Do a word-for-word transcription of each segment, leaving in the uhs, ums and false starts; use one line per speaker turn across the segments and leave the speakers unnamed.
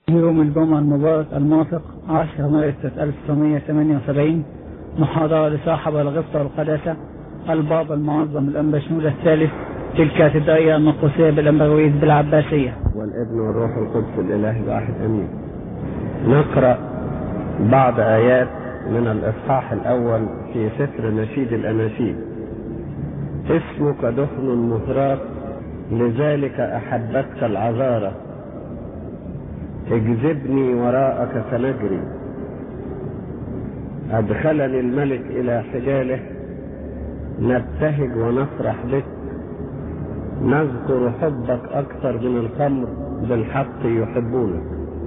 يوم الجمعة المبارك الموافق عشرة مارس ألف وتسعمائة وثمانية وسبعين محاضرة لصاحب الغبطة والقداسة البابا المعظم الأنبا شنودة الثالث في الكاتدرائية المقدسية بالأنبرويس بالعباسية.
والابن والروح القدس الإله الواحد آمين. نقرأ بعض آيات من الإصحاح الأول في سفر نشيد الأناشيد. اسمك دفن مهراق لذلك أحبتك العذارى، اجذبني وراءك فنجري، أدخلني الملك إلى حجاله، نبتهج ونفرح بك، نذكر حبك أكثر من الخمر، بالحق يحبونك.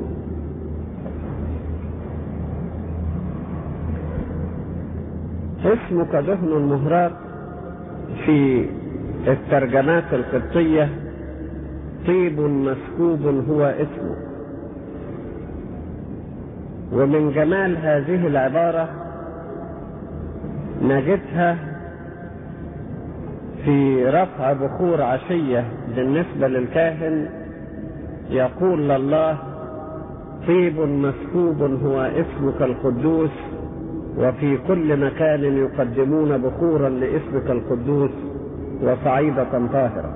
اسمك دهن المهراق في الترجمات القبطية طيب مسكوب هو اسمه. ومن جمال هذه العبارة نجدها في رفع بخور عشية بالنسبة للكاهن، يقول لله طيب مسكوب هو اسمك القدوس، وفي كل مكان يقدمون بخورا لاسمك القدوس وصعيدة طاهرة.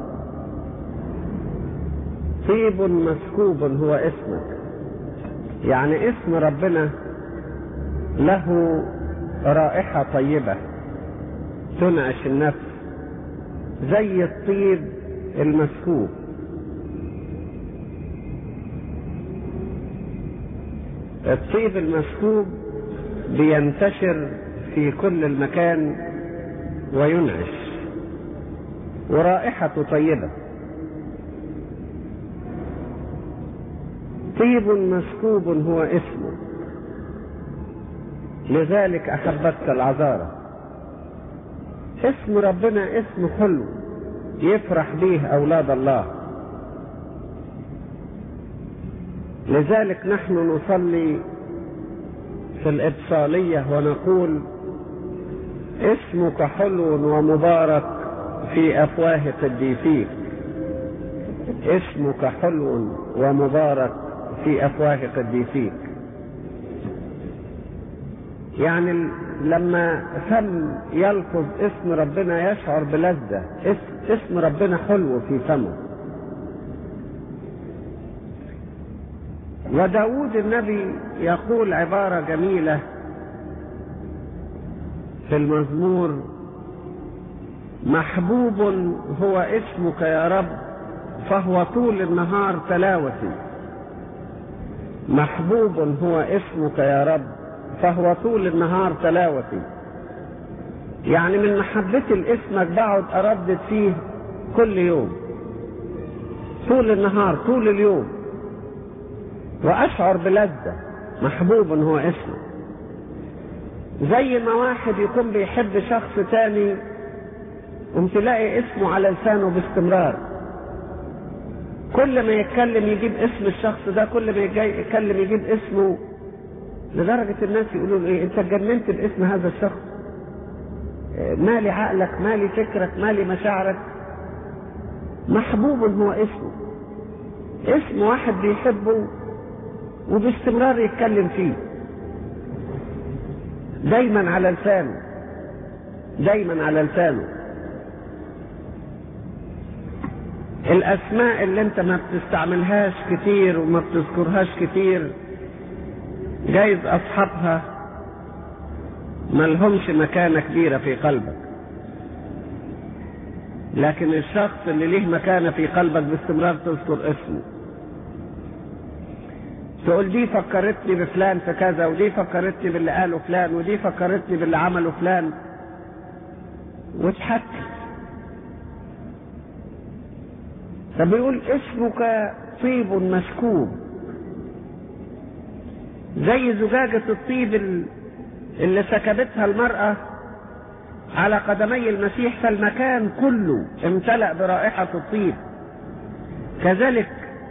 طيب مسكوب هو اسمك، يعني اسم ربنا له رائحة طيبة تنعش النفس زي الطيب المسكوب. الطيب المسكوب بينتشر في كل المكان وينعش ورائحته طيبة. طيب مسكوب هو اسمه لذلك أحبتك العذارى. اسم ربنا اسم حلو يفرح به أولاد الله، لذلك نحن نصلي في الإبصالية ونقول اسمك حلو ومبارك في أفواه قديسيك. اسمك حلو ومبارك في أفواه قديسيك، يعني لما فم يلفظ اسم ربنا يشعر بلذة. اسم ربنا حلو في فمه. وداود النبي يقول عبارة جميلة في المزمور: محبوب هو اسمك يا رب فهو طول النهار تلاوتي. محبوب هو اسمك يا رب فهو طول النهار تلاوتي، يعني من محبتي لاسمك بقعد أردد فيه كل يوم طول النهار طول اليوم وأشعر بلذة. محبوب هو اسمه. زي ما واحد يكون بيحب شخص تاني وتلاقي اسمه على لسانه باستمرار، كل ما يتكلم يجيب اسم الشخص ده، كل ما يتكلم يجيب اسمه، لدرجة الناس يقولوا له ايه انت اتجننت باسم هذا الشخص، مالي عقلك، مالي فكرك، مالي مشاعرك. محبوب هو اسمه، اسم واحد بيحبه وباستمرار يتكلم فيه، دايما على لسانه دايما على لسانه. الاسماء اللي انت ما بتستعملهاش كتير وما بتذكرهاش كتير جايز اصحابها ملهمش مكانة كبيرة في قلبك، لكن الشخص اللي ليه مكانة في قلبك باستمرار تذكر اسمه، تقول دي فكرتني بفلان في كذا، ودي فكرتني باللي قاله فلان، ودي فكرتني باللي عمله فلان، وتحكي. فبيقول اسمك طيب مسكوب، زي زجاجة الطيب اللي سكبتها المرأة على قدمي المسيح فالمكان كله امتلأ برائحة الطيب، كذلك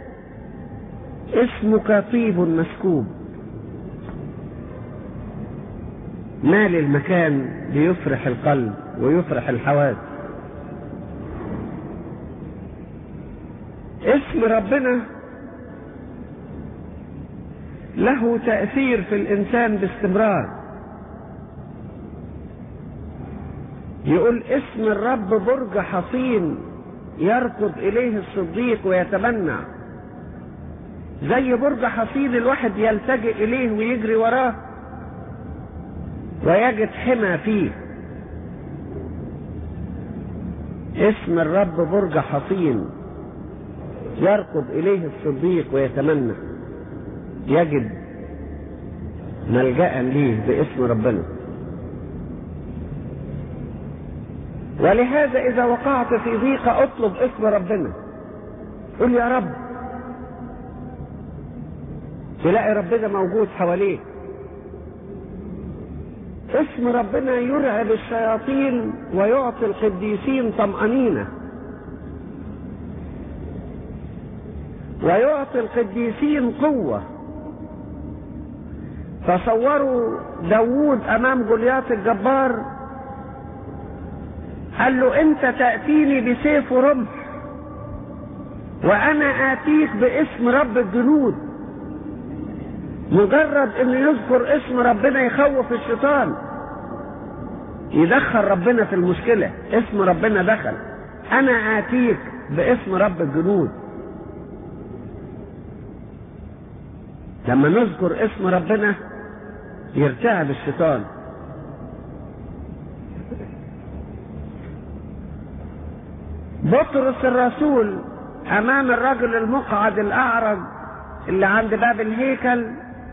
اسمك طيب مسكوب، مال المكان بيفرح القلب ويفرح الحواس. اسم ربنا له تأثير في الإنسان باستمرار. يقول اسم الرب برج حصين يركض إليه الصديق ويتمنع. زي برج حصين الواحد يلتجئ إليه ويجري وراه ويجد حمى فيه. اسم الرب برج حصين يركض إليه الصديق ويتمنى، يجد ملجأ ليه باسم ربنا. ولهذا إذا وقعت في ضيقة اطلب اسم ربنا، قل يا رب، تلاقي ربنا موجود حواليك. اسم ربنا يرعب الشياطين ويعطي القديسين طمأنينة، ويعطي القديسين قوة. تصوروا داوود أمام جولياث الجبار، قال له انت تأتيني بسيف ورمح وانا اتيك باسم رب الجنود. مجرد ان يذكر اسم ربنا يخوف الشيطان، يدخل ربنا في المشكلة. اسم ربنا دخل، انا اتيك باسم رب الجنود. لما نذكر اسم ربنا يرتعب الشيطان. بطرس الرسول امام الرجل المقعد الاعرج اللي عند باب الهيكل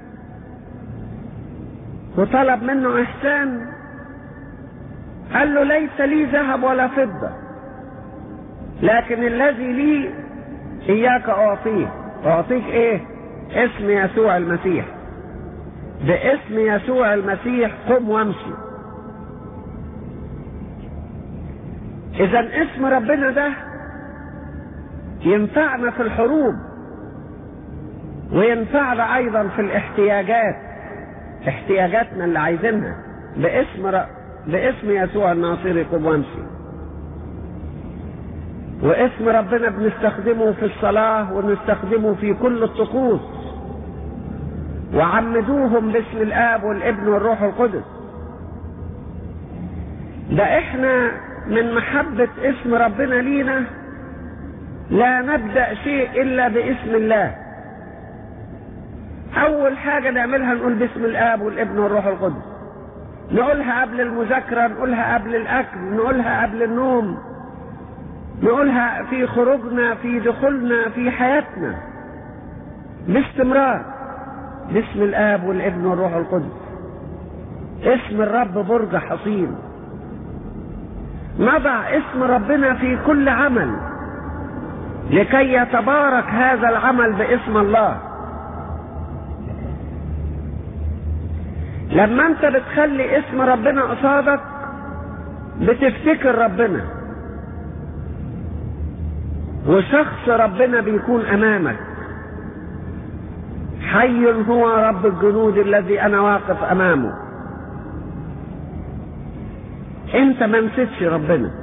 وطلب منه احسان، قال له ليس لي ذهب ولا فضة، لكن الذي لي اياك اعطيه. اعطيك ايه؟ اسم يسوع المسيح. باسم يسوع المسيح قم وامشي. اذا اسم ربنا ده ينفعنا في الحروب، وينفعنا ايضا في الاحتياجات، احتياجاتنا اللي عايزينها. باسم ر... باسم يسوع الناصري قم وامشي. واسم ربنا بنستخدمه في الصلاة ونستخدمه في كل الطقوس. وعمدوهم باسم الآب والابن والروح القدس. ده احنا من محبة اسم ربنا لينا لا نبدأ شيء إلا باسم الله. أول حاجة نعملها نقول باسم الآب والابن والروح القدس. نقولها قبل المذاكرة، نقولها قبل الأكل، نقولها قبل النوم، نقولها في خروجنا، في دخولنا، في حياتنا، باستمرار. باسم الآب والابن والروح القدس. اسم الرب برج حصين. نضع اسم ربنا في كل عمل لكي يتبارك هذا العمل باسم الله. لما انت بتخلي اسم ربنا قصادك بتفتكر ربنا، وشخص ربنا بيكون امامك. حي هو رب الجنود الذي انا واقف امامه. انت ما نسيتش ربنا.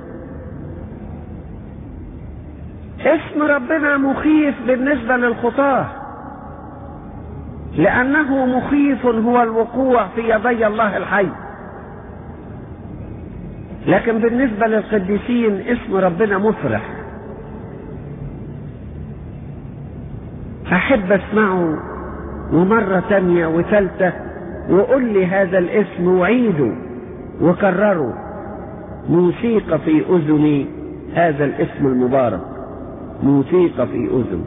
اسم ربنا مخيف بالنسبة للخطاة، لأنه مخيف هو الوقوع في يدي الله الحي. لكن بالنسبة للقديسين اسم ربنا مفرح. أحب أسمعه ومرة تانية وثالثة، وقل لي هذا الاسم وعيده وكرره. موسيقى في أذني هذا الاسم المبارك، موسيقى في أذن.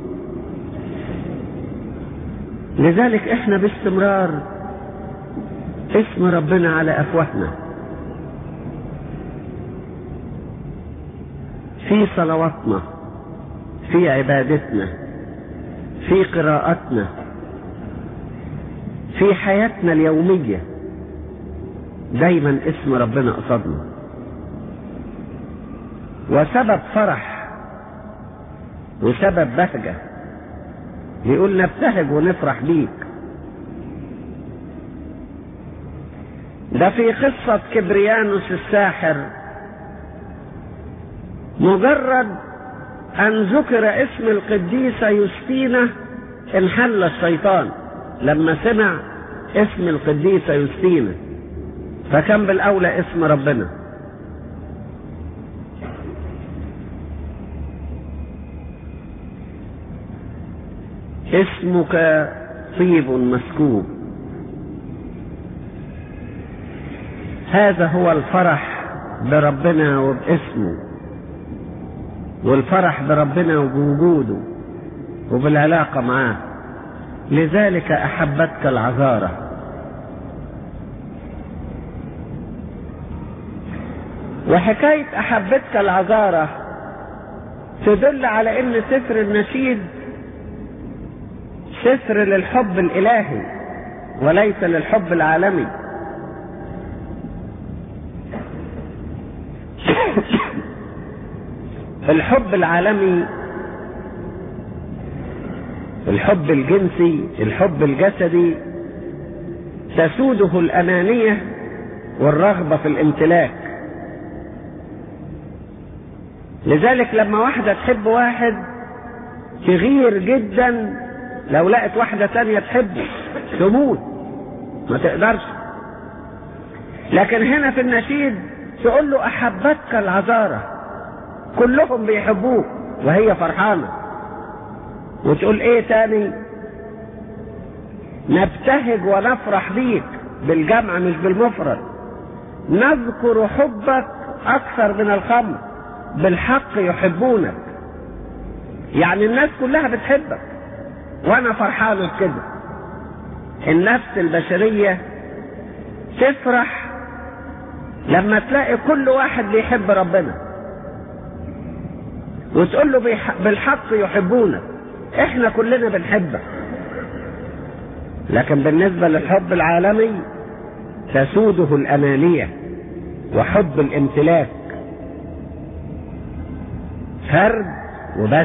لذلك احنا باستمرار اسم ربنا على أفواهنا، في صلواتنا، في عبادتنا، في قراءتنا، في حياتنا اليومية، دايما اسم ربنا قصادنا. وسبب فرح وسبب بهجة. يقول نبتهج ونفرح بيك. ده في قصة كبريانوس الساحر، مجرد أن ذكر اسم القديسة يوستينا انحل الشيطان. لما سمع اسم القديسة يوستينا، فكان بالأولى اسم ربنا. اسمك طيب مسكوب. هذا هو الفرح بربنا وباسمه، والفرح بربنا وبوجوده وبالعلاقة معاه. لذلك أحبتك العذارى. وحكاية أحبتك العذارى تدل على أن سفر النشيد سفر للحب الإلهي وليس للحب العالمي. الحب العالمي، الحب الجنسي، الحب الجسدي، تسوده الأنانية والرغبة في الامتلاك. لذلك لما واحدة تحب واحد تغير جدا، لو لقت واحدة تانية تحبه تموت، ما تقدرش. لكن هنا في النشيد تقول له أحبتك العذارى، كلهم بيحبوك وهي فرحانة. وتقول ايه تاني؟ نبتهج ونفرح بيك، بالجمع مش بالمفرد. نذكر حبك أكثر من الخمر، بالحق يحبونك. يعني الناس كلها بتحبك وانا فرحانة بكده. النفس البشرية تفرح لما تلاقي كل واحد بيحب ربنا، وتقول له بالحق يحبونك، احنا كلنا بنحبك. لكن بالنسبة للحب العالمي تسوده الأنانية وحب الامتلاك، فرد وبس.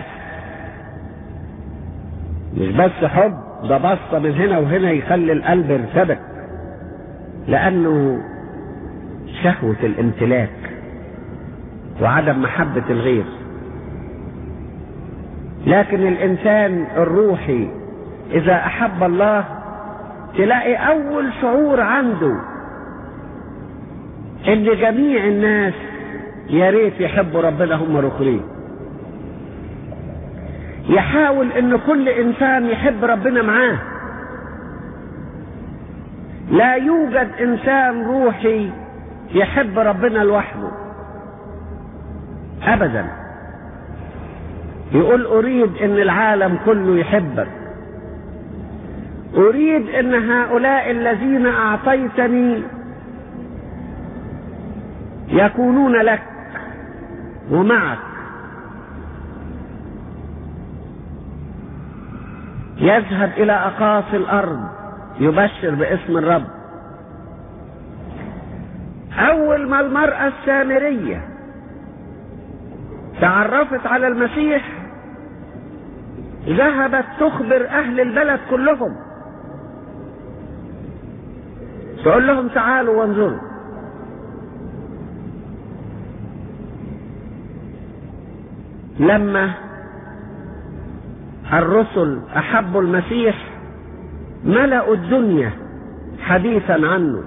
مش بس حب، ده بسطة من هنا وهنا يخلي القلب يرتبك، لأنه شهوة الامتلاك وعدم محبة الغير. لكن الإنسان الروحي إذا أحب الله تلاقي أول شعور عنده إن جميع الناس يا ريت يحبوا ربنا هم الآخرين. يحاول إن كل إنسان يحب ربنا معاه. لا يوجد إنسان روحي يحب ربنا لوحده أبدا. يقول أريد إن العالم كله يحبك، أريد إن هؤلاء الذين أعطيتني يكونون لك ومعك. يذهب إلى أقاصي الأرض يبشر باسم الرب. أول ما المرأة السامرية تعرفت على المسيح ذهبت تخبر أهل البلد كلهم، تقول لهم تعالوا وانظروا. لما الرسل أحبوا المسيح ملأوا الدنيا حديثا عنه.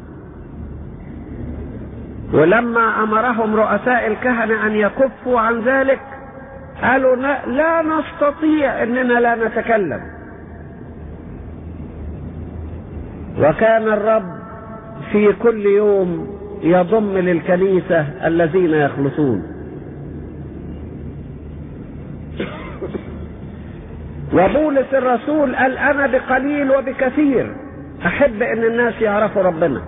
ولما أمرهم رؤساء الكهنة أن يكفوا عن ذلك قالوا لا نستطيع أننا لا نتكلم. وكان الرب في كل يوم يضم للكنيسة الذين يخلصون. وبولس الرسول قال أنا بقليل وبكثير أحب أن الناس يعرفوا ربنا.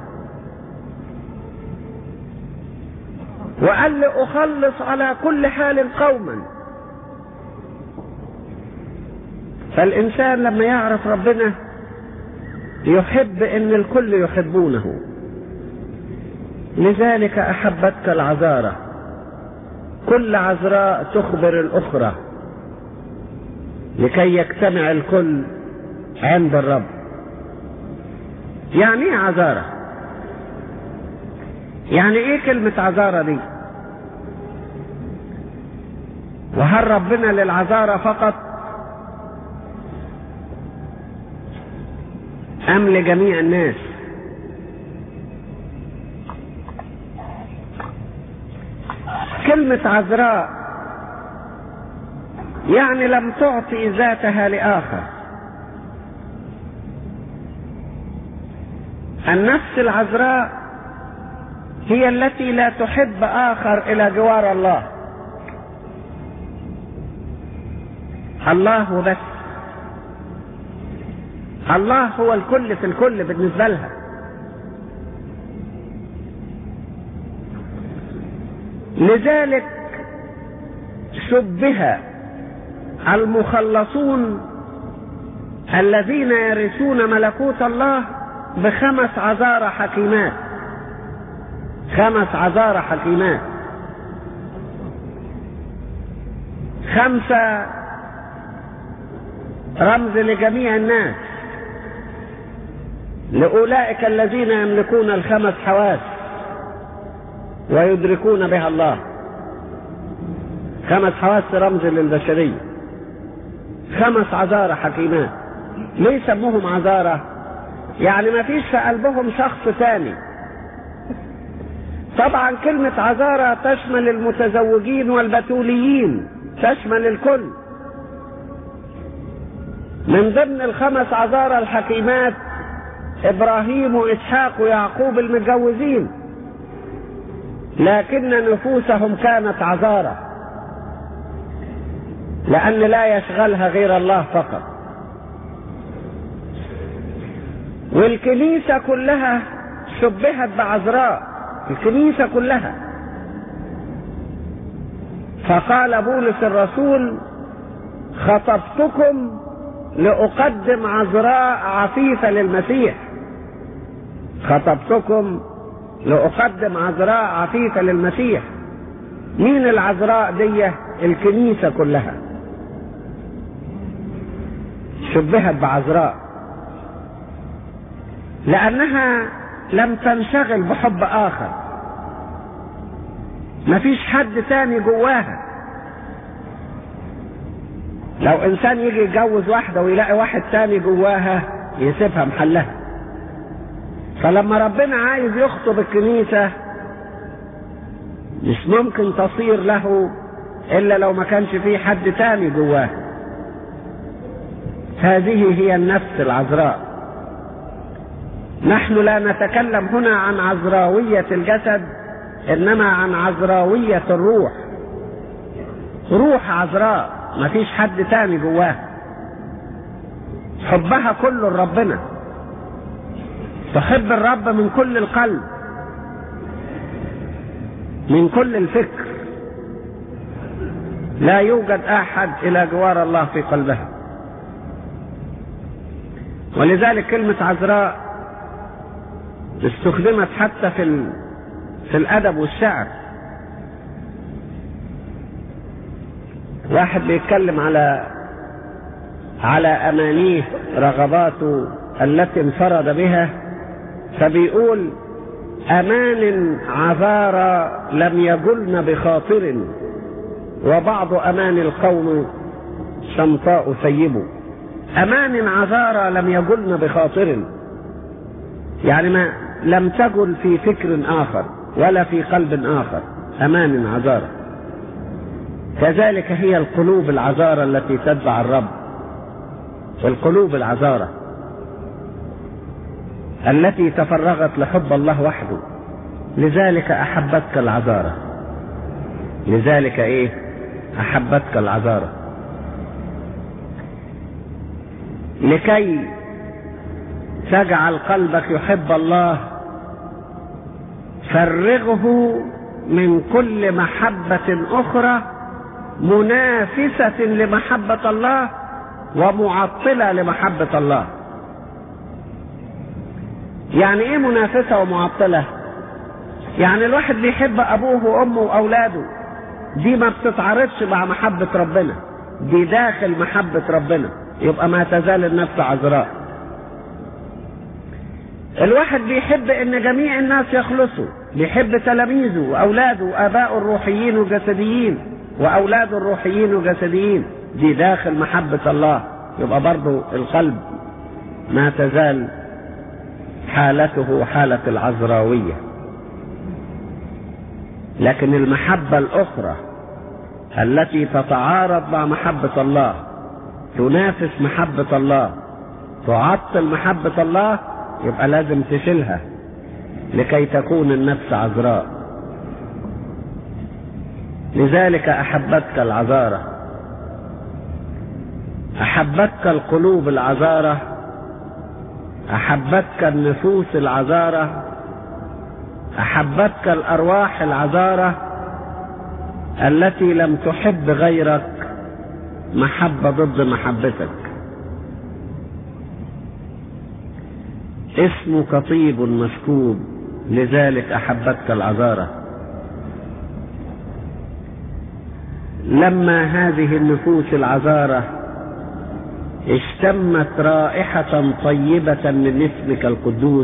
وقال لي أخلص على كل حال قوما. فالإنسان لما يعرف ربنا يحب أن الكل يحبونه. لذلك أحبتك العذارى، كل عذراء تخبر الأخرى لكي يجتمع الكل عند الرب. يعني ايه عذارى؟ يعني ايه كلمة عذارى دي؟ وهل ربنا للعذارى فقط؟ أم لجميع الناس؟ كلمة عذراء يعني لم تعطي ذاتها لآخر. النفس العذراء هي التي لا تحب آخر إلى جوار الله، الله وبس. الله هو الكل في الكل بالنسبة لها. لذلك شبه المخلصون الذين يرثون ملكوت الله بخمس عذارى حكيمات. خمس عذارى حكيمات، خمسة رمز لجميع الناس، لأولئك الذين يملكون الخمس حواس ويدركون بها الله. خمس حواس رمز للبشرية، خمس عذارى حكيمات. ليه سموهم عذارى؟ يعني ما فيش في قلبهم شخص تاني. طبعا كلمة عذارى تشمل المتزوجين والبتوليين، تشمل الكل. من ضمن الخمس عذارى الحكيمات إبراهيم وإسحاق ويعقوب المتجوزين، لكن نفوسهم كانت عذارى، لأن لا يشغلها غير الله فقط. والكنيسة كلها شبهت بعذراء، الكنيسة كلها. فقال بولس الرسول: خطبتكم لأقدم عذراء عفيفة للمسيح. خطبتكم لأقدم عذراء عفيفة للمسيح. مين العذراء دي؟ الكنيسة كلها شبهت بعذراء، لأنها لم تنشغل بحب آخر. مفيش حد تاني جواها. لو إنسان يجي يتجوز واحدة ويلاقي واحد تاني جواها يسيبها محلها. فلما ربنا عايز يخطب الكنيسة مش ممكن تصير له إلا لو ما كانش فيه حد تاني جواها. هذه هي النفس العذراء. نحن لا نتكلم هنا عن عذراوية الجسد، إنما عن عذراوية الروح. روح عذراء ما فيش حد تاني جواها. حبها كله لربنا، تحب الرب من كل القلب، من كل الفكر. لا يوجد أحد إلى جوار الله في قلبها. ولذلك كلمة عذراء استخدمت حتى في في الأدب والشعر. واحد بيتكلم على على أمانيه رغباته التي انفرد بها، فبيقول: أمان عذارى لم يجلن بخاطر، وبعض أمان القوم شمطاء ثيب. أمان عذارى لم يجلن بخاطر، يعني ما لم تجل في فكر آخر ولا في قلب آخر. أمان عذارى. كذلك هي القلوب العذارى التي تتبع الرب، والقلوب العذارى التي تفرغت لحب الله وحده. لذلك أحبتك العذارى. لذلك إيه؟ أحبتك العذارى. لكي تجعل قلبك يحب الله فرغه من كل محبة أخرى منافسة لمحبة الله ومعطلة لمحبة الله. يعني ايه منافسة ومعطلة؟ يعني الواحد بيحب ابوه وامه واولاده، دي ما بتتعارضش مع محبة ربنا، دي داخل محبة ربنا، يبقى ما تزال النفس عذراء. الواحد بيحب ان جميع الناس يخلصوا، بيحب تلاميذه واولاده واباء الروحيين وجسديين واولاد الروحيين وجسديين، دي داخل محبة الله، يبقى برضو القلب ما تزال حالته حالة العذراوية، لكن المحبة الأخرى التي تتعارض مع محبة الله، تنافس محبة الله، تعطل محبة الله، يبقى لازم تشيلها لكي تكون النفس عذراء. لذلك أحبتك العذارة، أحبتك القلوب العذارة، أحبتك النفوس العذارة، أحبتك الأرواح العذارة التي لم تحب غيرك محبة ضد محبتك. اسمك طيب مسكوب، لذلك أحبتك العذارة. لما هذه النفوس العذارة اشتمت رائحة طيبة من اسمك القدوس،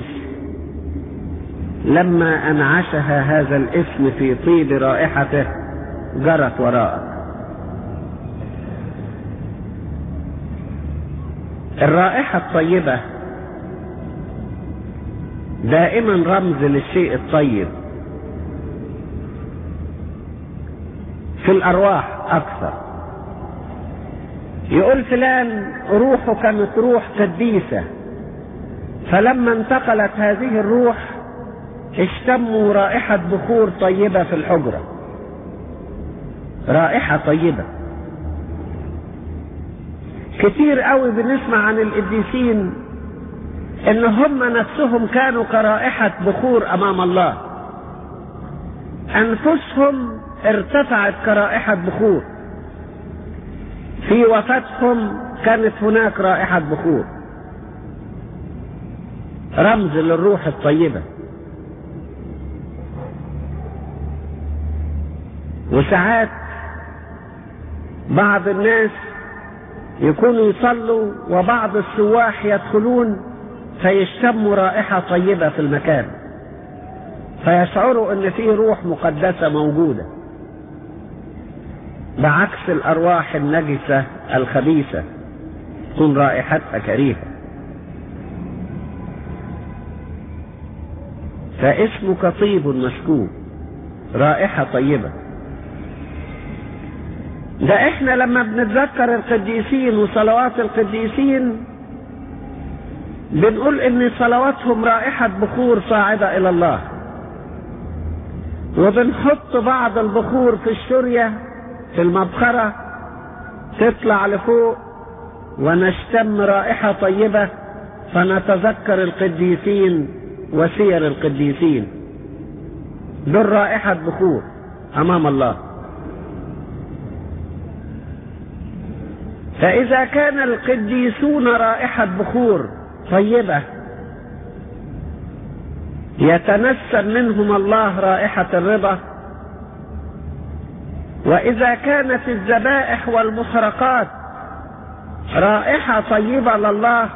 لما أنعشها هذا الاسم في طيب رائحته جرت وراءك. الرائحة الطيبة دائما رمز للشيء الطيب في الأرواح أكثر. يقول فلان روحه كانت روح قديسة، فلما انتقلت هذه الروح اشتموا رائحة بخور طيبة في الحجرة، رائحة طيبة. كتير قوي بنسمع عن القديسين ان هم نفسهم كانوا كرائحة بخور امام الله، انفسهم ارتفعت كرائحة بخور، في وفاتهم كانت هناك رائحة بخور، رمز للروح الطيبة. وساعات بعض الناس يكونوا يصلوا وبعض السواح يدخلون فيشتموا رائحة طيبة في المكان، فيشعروا ان فيه روح مقدسة موجودة، بعكس الارواح النجسة الخبيثة تكون رائحتها كريهة. فاسمك طيب مسكوب، رائحة طيبة. ده احنا لما بنتذكر القديسين وصلوات القديسين بنقول ان صلواتهم رائحة بخور صاعدة الى الله، وبنحط بعض البخور في الشرية في المبخرة تطلع لفوق ونشتم رائحة طيبة، فنتذكر القديسين وسير القديسين، دول رائحة بخور امام الله. فإذا كان القديسون رائحة بخور طيبة يتنسم منهم الله رائحة الرضا، وإذا كانت الذبائح والمحرقات رائحة طيبة لله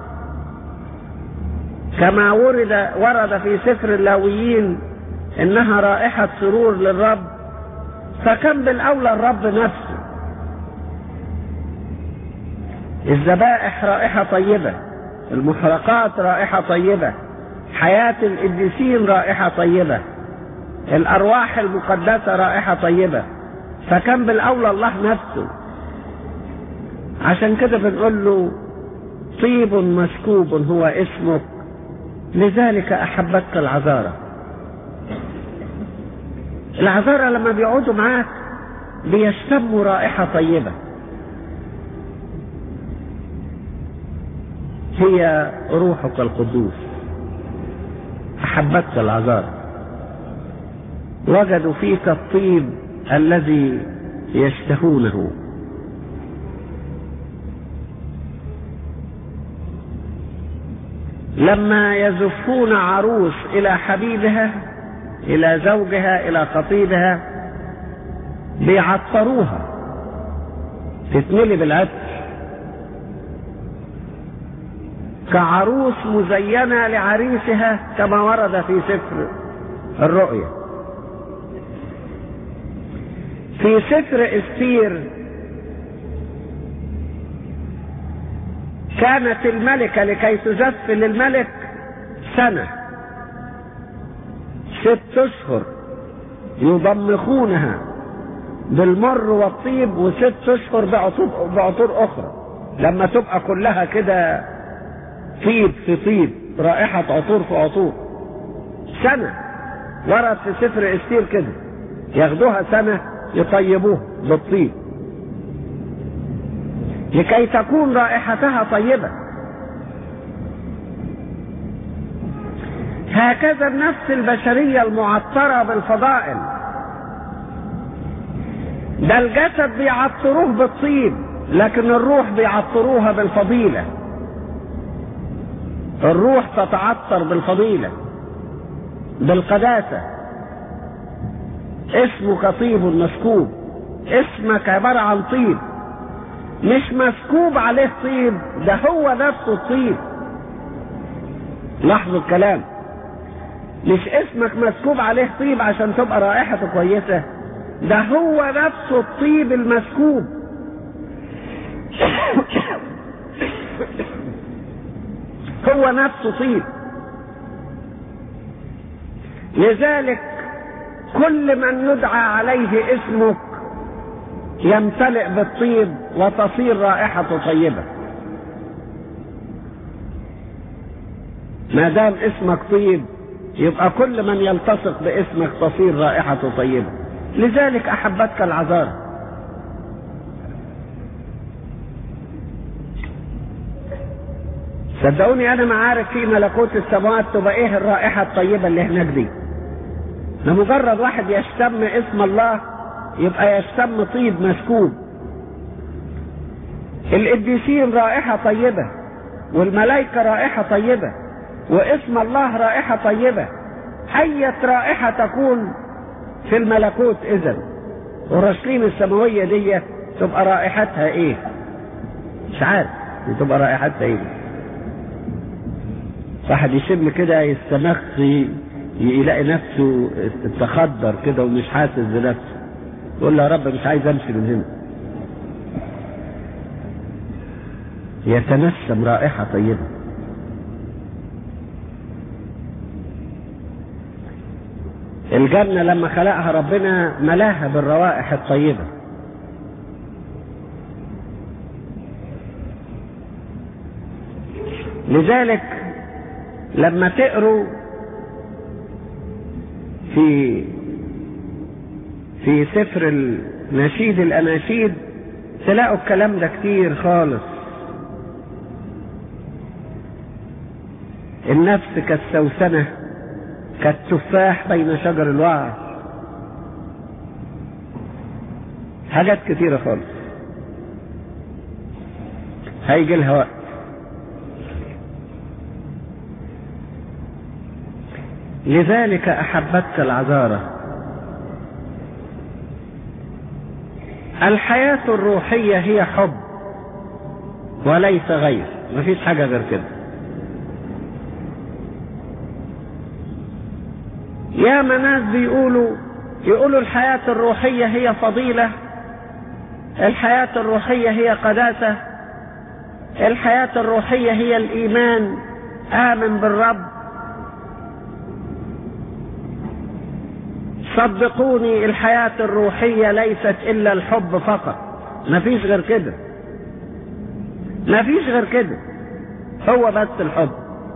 كما ورد ورد في سفر اللاويين إنها رائحة سرور للرب، فكم بالأولى الرب نفسه. الذبائح رائحة طيبة، المحرقات رائحة طيبة، حياة القديسين رائحة طيبة، الأرواح المقدسة رائحة طيبة، فكم بالأولى الله نفسه. عشان كده بنقول له طيب مسكوب هو اسمك، لذلك أحبتك العذارة. العذارة لما بيقعدوا معاك بيشتموا رائحة طيبة، هي روحك القدوس. أحبتك العذارة، وجدوا فيك الطيب الذي يشتهونه. لما يزفون عروس إلى حبيبها، إلى زوجها، إلى خطيبها، بيعطروها تتملي بالعطر كعروس مزينة لعريسها، كما ورد في سفر الرؤيا. في سفر استير كانت الملكة لكي تزف للملك سنة ست اشهر يضمخونها بالمر والطيب، وست اشهر بعطور, بعطور اخرى، لما تبقى كلها كده طيب في طيب، رائحة عطور في عطور. سنة ورد في سفر استير كده، ياخدوها سنة يطيبوها بالطيب لكي تكون رائحتها طيبة. هكذا النفس البشرية المعطرة بالفضائل، ده الجسد بيعطروه بالطيب، لكن الروح بيعطروها بالفضيلة. الروح تتعطر بالفضيلة بالقداسة. اسمك طيب مسكوب، اسمك عبارة عن طيب، مش مسكوب عليه طيب، ده هو نفسه الطيب. لاحظوا الكلام، مش اسمك مسكوب عليه طيب عشان تبقى رائحته كويسة، ده هو نفسه الطيب المسكوب. هو نفسه طيب. لذلك كل من يدعى عليه اسمك يمتلئ بالطيب وتصير رائحته طيبة. ما دام اسمك طيب يبقى كل من يلتصق باسمك تصير رائحته طيبة. لذلك أحبتك العذارى. صدقوني أنا ما عارف في ملكوت السماوات تبقى إيه الرائحة الطيبة اللي هناك دي. لمجرد واحد يشتم اسم الله يبقى يشتم طيب مسكوب. القديسين رائحة طيبة، والملائكة رائحة طيبة، واسم الله رائحة طيبة. أية رائحة تكون في الملكوت إذن؟ ورشليم السماوية دي تبقى رائحتها إيه؟ مش عارف تبقى رائحتها إيه. واحد يشم كده يستمخ يلاقي نفسه تخدر كده ومش حاسس بنفسه، يقول له يا رب مش عايز امشي من هنا. يتنسم رائحة طيبة. الجنة لما خلقها ربنا ملاها بالروائح الطيبة. لذلك لما تقروا في في سفر النشيد الأناشيد تلاقوا الكلام ده كتير خالص. النفس كالسوسنة كالتفاح بين شجر الوعر. حاجات كتيرة خالص هيجي لها وقت. لذلك أحبتك العذارى. الحياة الروحية هي حب وليس غير، مفيش حاجة غير كده. يا ناس بيقولوا يقولوا الحياة الروحية هي فضيلة، الحياة الروحية هي قداسة، الحياة الروحية هي الإيمان، آمن بالرب. صدقوني الحياة الروحية ليست إلا الحب فقط، مفيش غير كده، مفيش غير كده، هو بس الحب.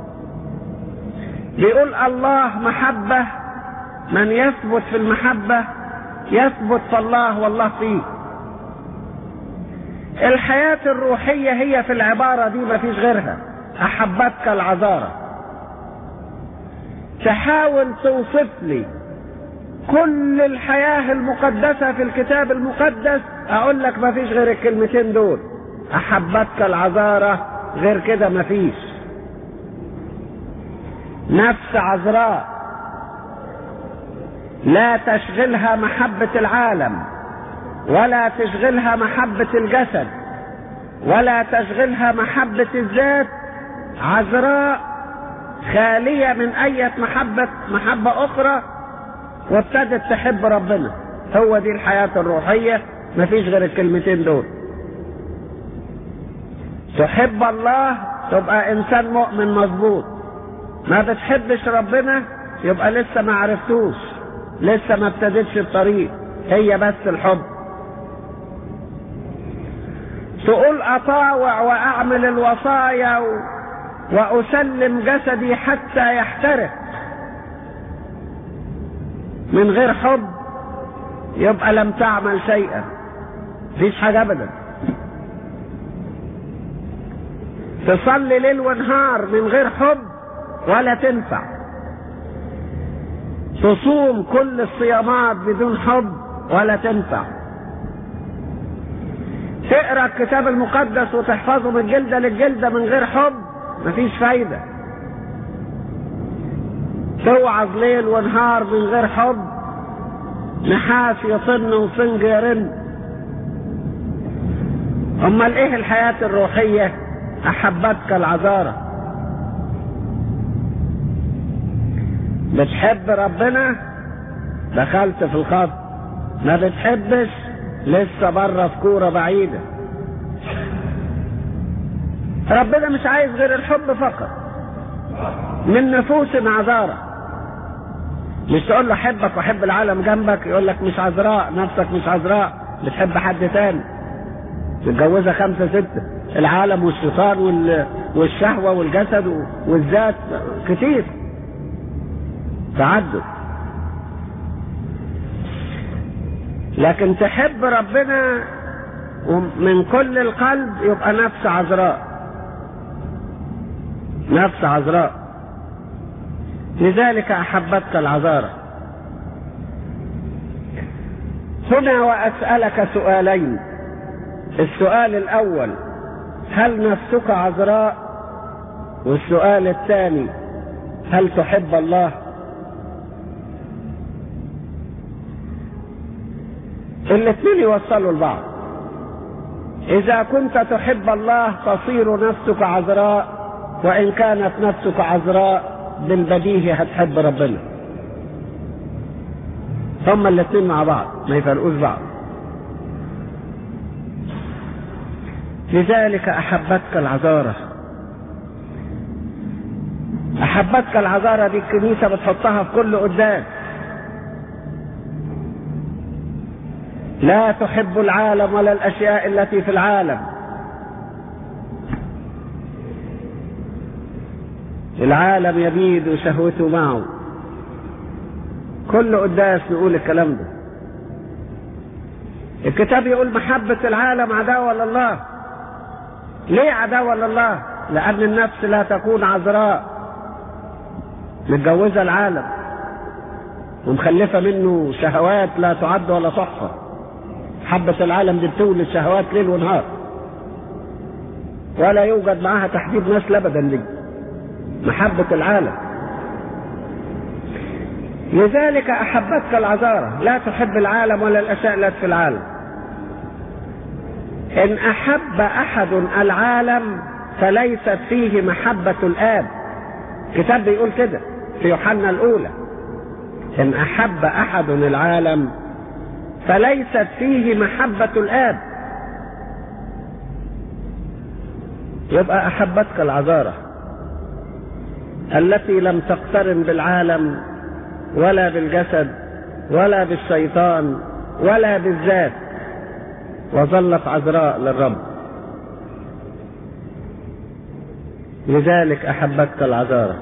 بيقول الله محبة، من يثبت في المحبة يثبت في الله والله فيه. الحياة الروحية هي في العبارة دي مفيش غيرها. أحبتك العذارى. تحاول توصف لي كل الحياة المقدسة في الكتاب المقدس، أقول لك مفيش غير الكلمتين دول، أحبتك العذارى، غير كده مفيش. نفس عذراء لا تشغلها محبة العالم، ولا تشغلها محبة الجسد، ولا تشغلها محبة الذات. عذراء خالية من أي محبة محبة أخرى، وابتدت تحب ربنا. هو دي الحياة الروحية، مفيش غير الكلمتين دول. تحب الله تبقى إنسان مؤمن مظبوط، ما بتحبش ربنا يبقى لسه ما عرفتوش، لسه ما ابتدتش الطريق، هي بس الحب. تقول اطاوع واعمل الوصايا واسلم جسدي حتى يحترق، من غير حب يبقى لم تعمل شيئا، مفيش حاجة ابدا. تصلي ليل ونهار من غير حب ولا تنفع. تصوم كل الصيامات بدون حب ولا تنفع. تقرأ الكتاب المقدس وتحفظه من جلدة للجلدة من غير حب مفيش فايدة. توعظ ليل ونهار من غير حب نحاس يطن وصنج يرن. امال ايه الحياة الروحية؟ احبتك العذارة. بتحب ربنا دخلت في الخط، ما بتحبش لسه بره في كورة بعيدة. ربنا مش عايز غير الحب فقط من نفوس عذارة. مش تقول له حبك وحب العالم جنبك يقول لك مش عذراء، نفسك مش عذراء، بتحب حد تاني، متجوزة خمسة ستة، العالم والشيطان والشهوة والجسد والذات كتير، تعدد. لكن تحب ربنا من كل القلب يبقى نفس عذراء، نفس عذراء. لذلك أحبتك العذارة. هنا وأسألك سؤالين. السؤال الأول هل نفسك عذراء؟ والسؤال الثاني هل تحب الله؟ الاثنين يوصلوا لبعض. إذا كنت تحب الله تصير نفسك عذراء، وإن كانت نفسك عذراء بالبديهي هتحب ربنا. هما الاثنين مع بعض ما يفرقوش بعض. لذلك أحبتك العذارة. أحبتك العذارة دي الكنيسة بتحطها في كل قداس. لا تحب العالم ولا الأشياء التي في العالم. العالم يبيد وشهوته معه. كل قداس نقول الكلام ده. الكتاب يقول محبة العالم عداوة لله. ليه عداوة لله؟ لأن النفس لا تكون عذراء، متجوزة العالم ومخلفة منه شهوات لا تعد ولا تحصى. حبة العالم دي بتولد شهوات ليل ونهار، ولا يوجد معها تحديد نسل أبدا. دي محبة العالم. لذلك أحبتك العذارة. لا تحب العالم ولا الأشياء التي في العالم. إن أحب أحد العالم فليست فيه محبة الآب. الكتاب بيقول كده في يوحنا الأولى، إن أحب أحد العالم فليست فيه محبة الآب. يبقى أحبتك العذارة التي لم تقترن بالعالم ولا بالجسد ولا بالشيطان ولا بالذات، وظلت عذراء للرب. لذلك أحبتك العذارة.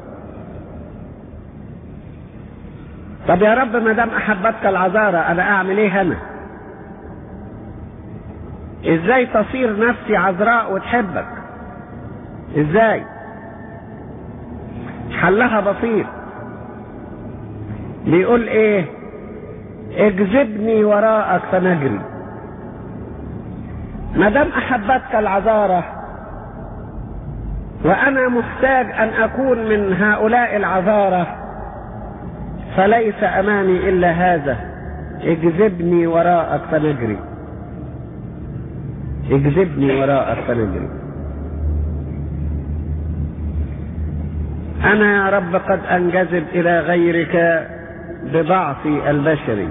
طب يا رب ما دام أحبتك العذارة أنا أعمل إيه هنا؟ إزاي تصير نفسي عذراء وتحبك؟ إزاي؟ حلها بسيط. بيقول إيه؟ اجذبني وراءك فنجري. ما دام أحبتك العذارة وأنا محتاج أن أكون من هؤلاء العذارة، فليس أمامي إلا هذا: اجذبني وراءك فنجري. اجذبني وراءك فنجري. أنا يا رب قد أنجذب إلى غيرك بضعفي البشري.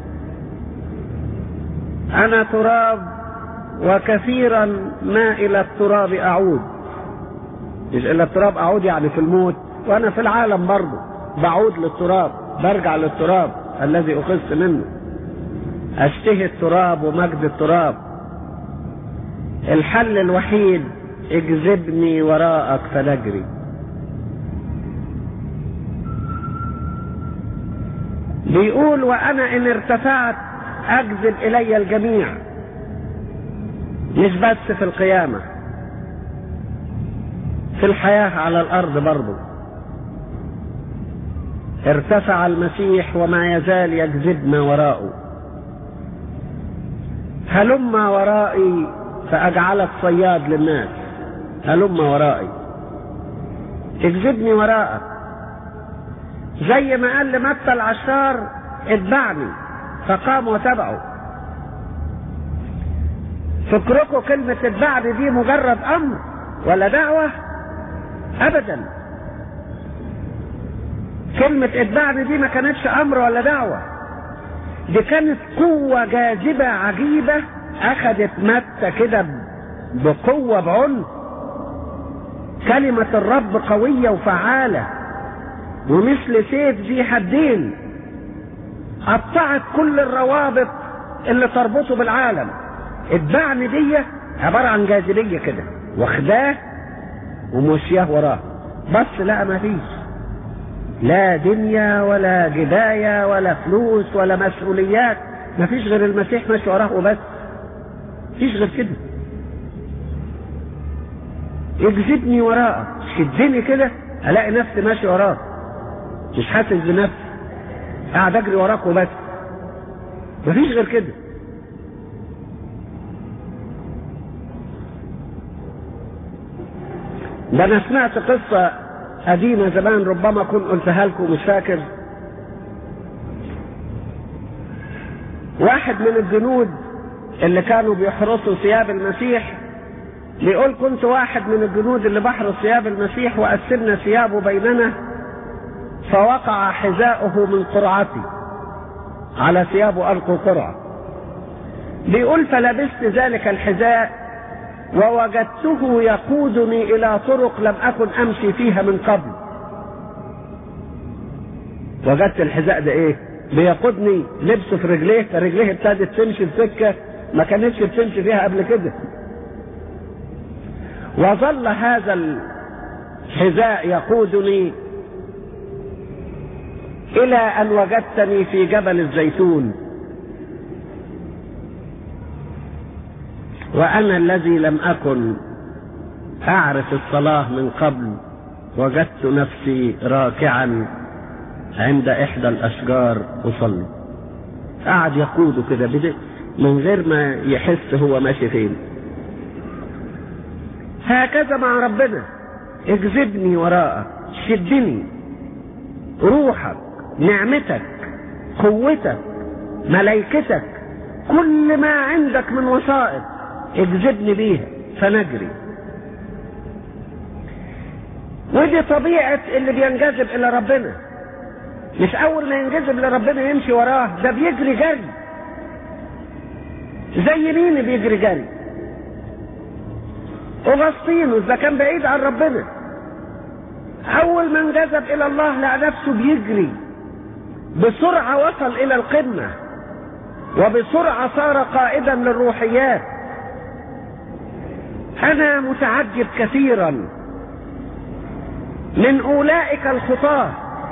أنا تراب وكثيرا ما إلى التراب أعود. مش إلى التراب أعود يعني في الموت، وانا في العالم برضه بعود للتراب، برجع للتراب الذي اخذت منه. اشتهي التراب ومجد التراب. الحل الوحيد اجذبني وراءك فنجري. بيقول وانا ان ارتفعت اجذب الي الجميع، مش بس في القيامة، في الحياة على الارض برضو. ارتفع المسيح وما يزال يجذبنا وراءه. هلم ورائي فاجعلك صياد للناس. هلم ورائي، اجذبني وراءك. زي ما قال لمتى العشار اتبعني فقام وتبعه. فكركم كلمة اتبعني دي مجرد امر ولا دعوة؟ ابدا. كلمة اتبعني دي ما كانتش امر ولا دعوة، دي كانت قوة جاذبة عجيبة اخذت متى كده بقوة بعنف. كلمة الرب قوية وفعالة ومثل سيف ذي حدين، قطعت كل الروابط اللي تربطه بالعالم. اتبعني دي عبارة عن جاذبية كده، واخداه ومشياه وراه. بس لا، ما فيش لا دنيا ولا جباية ولا فلوس ولا مسؤوليات، ما فيش غير المسيح ماشي وراه وبس، فيش غير كده. يجذبني وراءه، شدني كده الاقي نفسي ماشي وراك، مش حاسس بنفسي، قاعد اجري وراك وبس، مفيش غير كده. ده انا سمعت قصة قديمة زمان، ربما كنت قلتها لكم مش فاكر. واحد من الجنود اللي كانوا بيحرسوا ثياب المسيح بيقول كنت واحد من الجنود اللي بحرس ثياب المسيح وقسمنا ثيابه بيننا، فوقع حذاؤه من قرعتي على ثيابه، ألقوا قرعة. بيقول فلبست ذلك الحذاء ووجدته يقودني إلى طرق لم أكن أمشي فيها من قبل. وجدت الحذاء ده إيه؟ بيقودني لبسه في رجليه، فرجليه ابتدت تمشي في سكة ما كانتش بتمشي فيها قبل كده. وظل هذا الحذاء يقودني إلى أن وجدتني في جبل الزيتون، وأنا الذي لم أكن أعرف الصلاة من قبل وجدت نفسي راكعا عند إحدى الأشجار أصلي. قعد يقوده كده من غير ما يحس هو ماشي فين. هكذا مع ربنا، اجذبني وراءك، شدني، روحك، نعمتك، قوتك، ملائكتك، كل ما عندك من وسائط اجذبني بيها فنجري. ودي طبيعة اللي بينجذب الى ربنا، مش اول ما ينجذب لربنا يمشي وراه، ده بيجري جري. زي مين بيجري جري؟ أغسطينوس ده كان بعيد عن ربنا، اول ما انجذب الى الله لقى نفسه بيجري بسرعة، وصل الى القمة وبسرعة صار قائدا للروحيات. انا متعجب كثيرا من اولئك الخطاة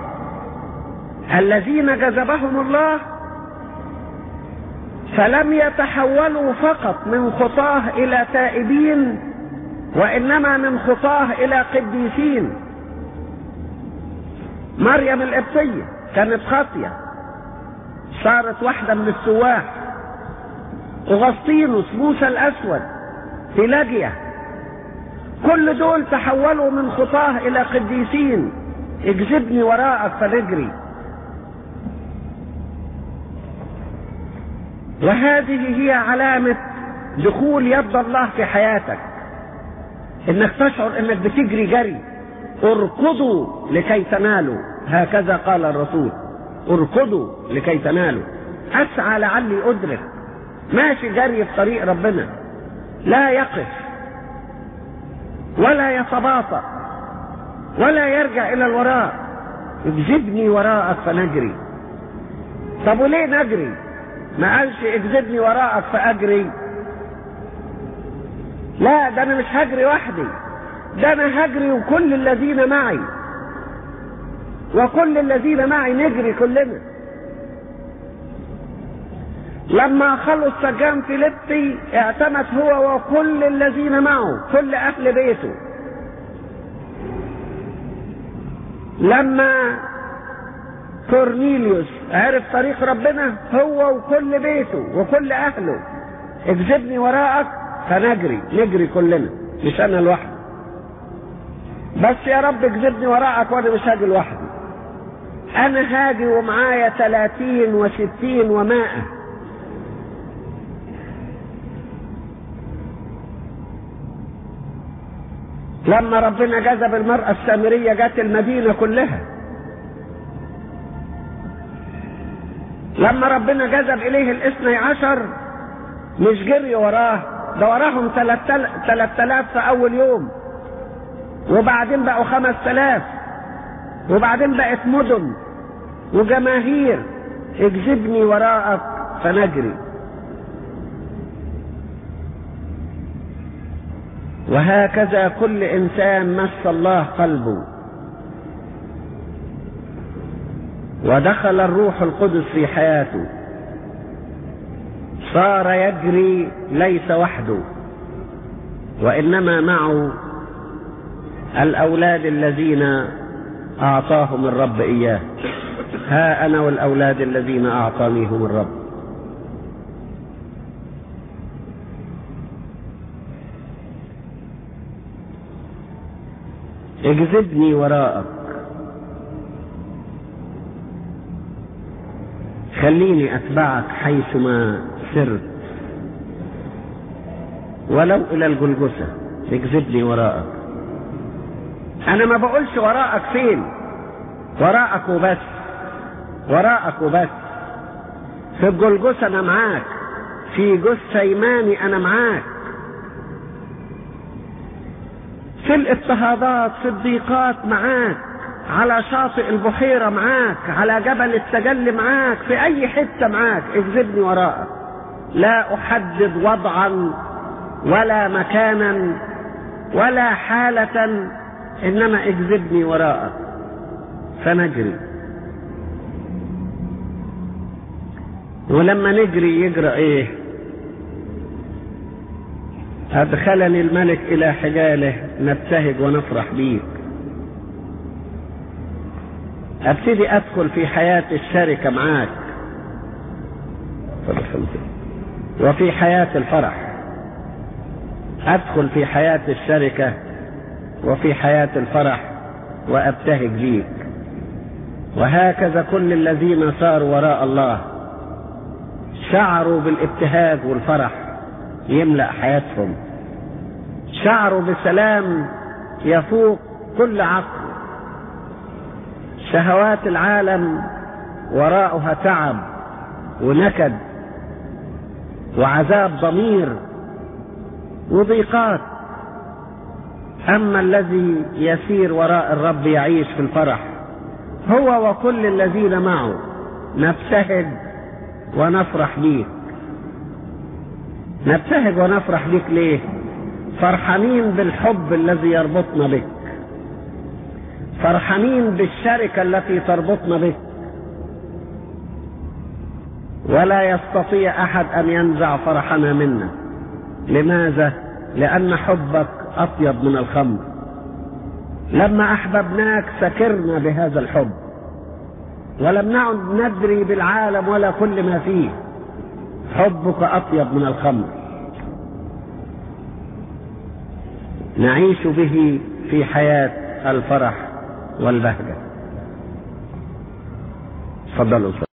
الذين جذبهم الله فلم يتحولوا فقط من خطاة الى تائبين، وانما من خطاة الى قديسين. مريم القبطية كانت خاطية صارت واحدة من السواح. أغسطينوس، موسى الأسود، فيلاجيا، كل دول تحولوا من خطاه إلى قديسين. اجذبني وراءك فنجري. وهذه هي علامة دخول يد الله في حياتك، انك تشعر انك بتجري جري. اركضوا لكي تنالوا، هكذا قال الرسول، اركضوا لكي تنالوا. اسعى لعلي ادرك، ماشي جري في طريق ربنا، لا يقف ولا يتباطأ، ولا يرجع إلى الوراء. اجذبني وراءك فنجري. طب وليه نجري؟ ما قالش اجذبني وراءك فأجري. لا، ده أنا مش هجري وحدي، ده أنا هجري وكل الذين معي، وكل الذين معي نجري كلنا. لما خلص سجان فيليبي اعتمد هو وكل الذين معه، كل أهل بيته. لما كورنيليوس عرف طريق ربنا، هو وكل بيته وكل أهله، اجذبني وراءك فنجري، نجري كلنا، مش أنا لوحدي. بس يا رب اجذبني وراءك وأنا مش هاجي لوحدي، أنا هاجي ومعايا ثلاثين وستين ومائة. لما ربنا جذب المرأة السامرية جات المدينة كلها. لما ربنا جذب إليه الاثني عشر مش جري وراه، ده وراهم ثلاث آلاف في أول يوم، وبعدين بقوا خمس آلاف، وبعدين بقت مدن وجماهير. اجذبني وراءك فنجري. وهكذا كل إنسان مس الله قلبه ودخل الروح القدس في حياته صار يجري ليس وحده، وإنما معه الأولاد الذين أعطاهم الرب إياه. ها أنا والأولاد الذين أعطانيهم الرب. اجذبني وراءك، خليني أتبعك حيثما سرت ولو إلى الجلجثة. اجذبني وراءك. أنا ما بقولش وراءك فين، وراءك وبس، وراءك وبس. في الجلجثة أنا معاك، في جثيماني أنا معاك، في الاضطهادات، في الضيقات معاك، على شاطئ البحيرة معاك، على جبل التجلي معاك، في أي حتة معاك. اجذبني وراءك. لا أحدد وضعا ولا مكانا ولا حالة، إنما اجذبني وراءك فنجري. ولما نجري يجرى ايه؟ أدخلني الملك إلى حجاله نبتهج ونفرح بيك. أبتدي أدخل في حياة الشركة معاك وفي حياة الفرح. أدخل في حياة الشركة وفي حياة الفرح وأبتهج بيك. وهكذا كل الذين صاروا وراء الله شعروا بالابتهاج والفرح يملأ حياتهم، شعروا بسلام يفوق كل عقل. شهوات العالم وراءها تعب ونكد وعذاب ضمير وضيقات، أما الذي يسير وراء الرب يعيش في الفرح. هو وكل الذين معه نبتهج ونفرح بيك. نبتهج ونفرح بك ليه؟ فرحانين بالحب الذي يربطنا بك، فرحانين بالشركة التي تربطنا بك، ولا يستطيع أحد أن ينزع فرحنا منا. لماذا؟ لأن حبك أطيب من الخمر. لما أحببناك سكرنا بهذا الحب، ولم نعد ندري بالعالم ولا كل ما فيه. حبك أطيب من الخمر، نعيش به في حياة الفرح والبهجة. تفضلوا.